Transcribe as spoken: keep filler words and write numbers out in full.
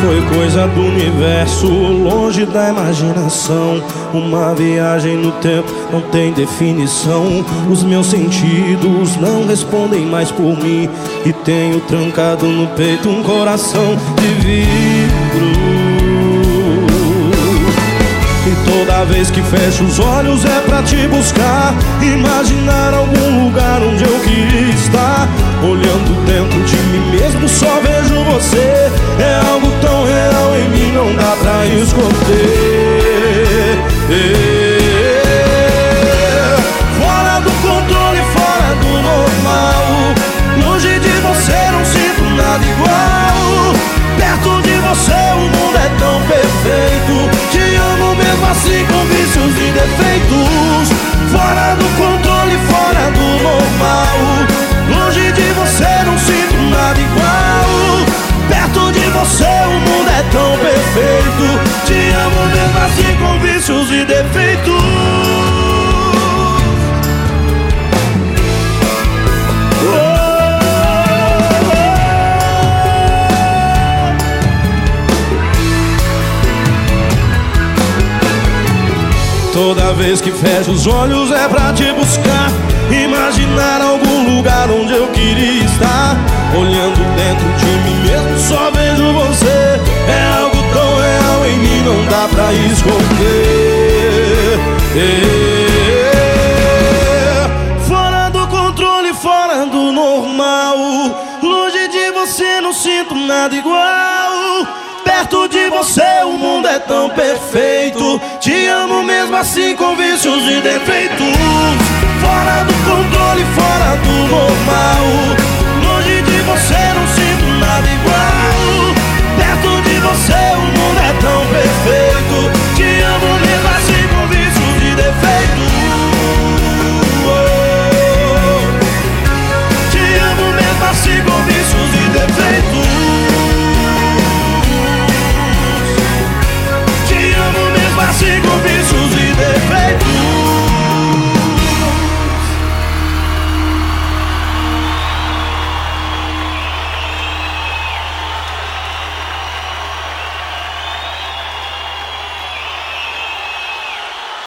foi coisa do universo, longe da imaginação. Uma viagem no tempo não tem definição. Os meus sentidos não respondem mais por mim, e tenho trancado no peito um coração de vidro. E toda vez que fecho os olhos é pra te buscar, imaginar algum lugar onde eu queria estar. Olhando dentro de mim mesmo só vejo você. É algo tão real em mim, não dá pra esconder. Fora do controle, fora do normal. Longe de você não sinto nada igual. Perto de você o mundo é tão perfeito. Te amo mesmo assim com vícios e defeitos. Fora do controle, fora do normal. Longe de você não sinto nada igual. Perto de você o mundo é tão perfeito. Te amo mesmo assim com vícios e defeitos. Toda vez que fecho os olhos é pra te buscar, imaginar algum lugar onde eu queria estar. Olhando dentro de mim mesmo só vejo você. É algo tão real em mim, não dá pra esconder. Fora do controle, fora do normal. Longe de você não sinto nada igual. Perto de você o mundo é tão perfeito. Te amo mesmo assim com vícios e defeitos. Fora do controle, fora do normal.